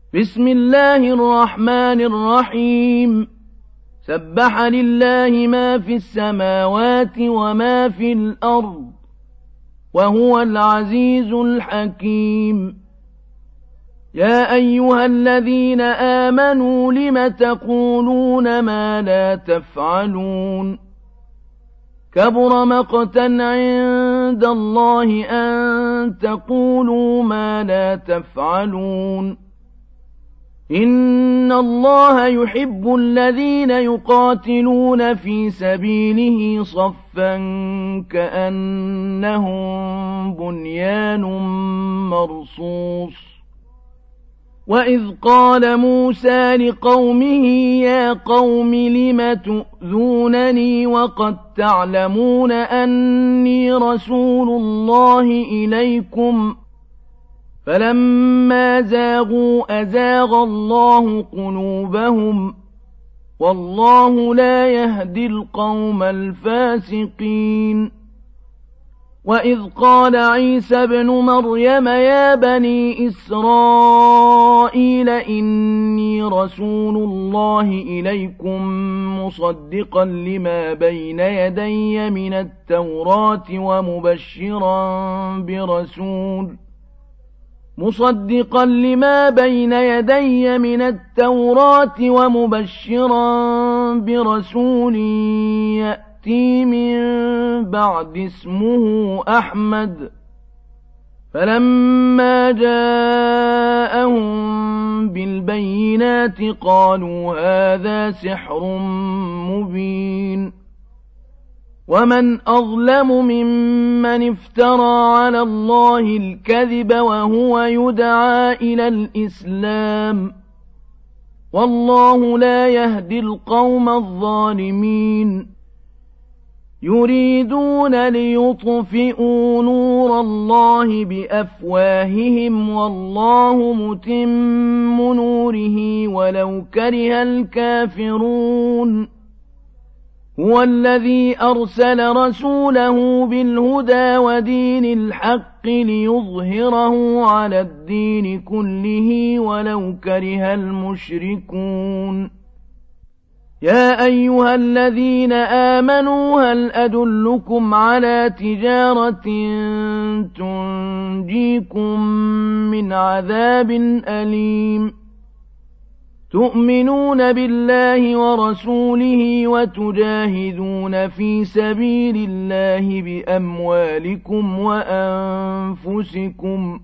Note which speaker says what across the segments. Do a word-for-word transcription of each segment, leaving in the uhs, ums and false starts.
Speaker 1: بسم الله الرحمن الرحيم سبح لله ما في السماوات وما في الأرض وهو العزيز الحكيم يا أيها الذين آمنوا لم تقولون ما لا تفعلون كبر مقتا عند الله أن تقولوا ما لا تفعلون إن الله يحب الذين يقاتلون في سبيله صفا كأنهم بنيان مرصوص وإذ قال موسى لقومه يا قوم لم تؤذونني وقد تعلمون أني رسول الله إليكم فلما زاغوا أزاغ الله قلوبهم والله لا يهدي القوم الفاسقين وإذ قال عيسى ابن مريم يا بني إسرائيل إني رسول الله إليكم مصدقا لما بين يدي من التوراة ومبشرا برسول مصدقا لما بين يدي من التوراة ومبشرا برسول يأتي من بعد اسمه أحمد فلما جاءهم بالبينات قالوا هذا سحر مبين ومن أظلم ممن افترى على الله الكذب وهو يدعى إلى الإسلام والله لا يهدي القوم الظالمين يريدون ليطفئوا نور الله بأفواههم والله متم نوره ولو كره الكافرون هو الذي أرسل رسوله بالهدى ودين الحق ليظهره على الدين كله ولو كره المشركون يا أيها الذين آمنوا هل أدلكم على تجارة تنجيكم من عذاب أليم تؤمنون بالله ورسوله وتجاهدون في سبيل الله بأموالكم وأنفسكم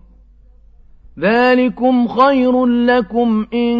Speaker 1: ذلكم خير لكم إن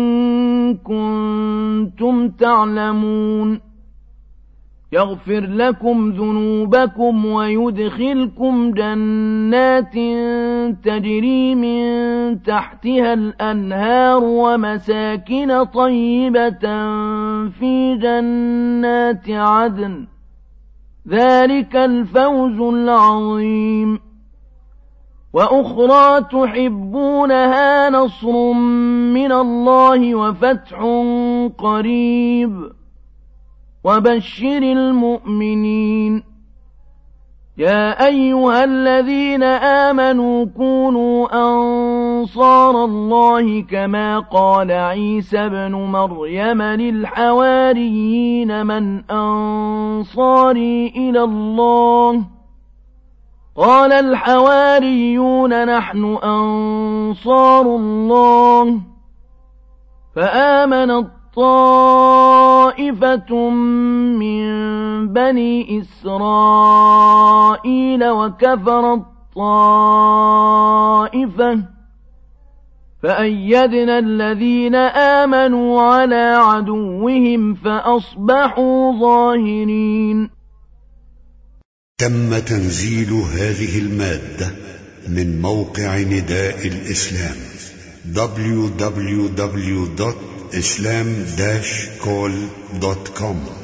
Speaker 1: كنتم تعلمون يغفر لكم ذنوبكم ويدخلكم جنات تجري من تحتها الأنهار ومساكن طيبة في جنات عدن ذلك الفوز العظيم وأخرى تحبونها نصر من الله وفتح قريب وبشر المؤمنين يا أيها الذين آمنوا كونوا أنصار الله كما قال عيسى ابن مريم للحواريين من أنصاري إلى الله قال الحواريون نحن أنصار الله فآمنت طائفة من بني إسرائيل وكفرت طائفة فأيدنا الذين آمنوا على عدوهم فأصبحوا ظاهرين.
Speaker 2: تم تنزيل هذه المادة من موقع نداء الإسلام دبليو دبليو دبليو دوت islam dash call دوت كوم.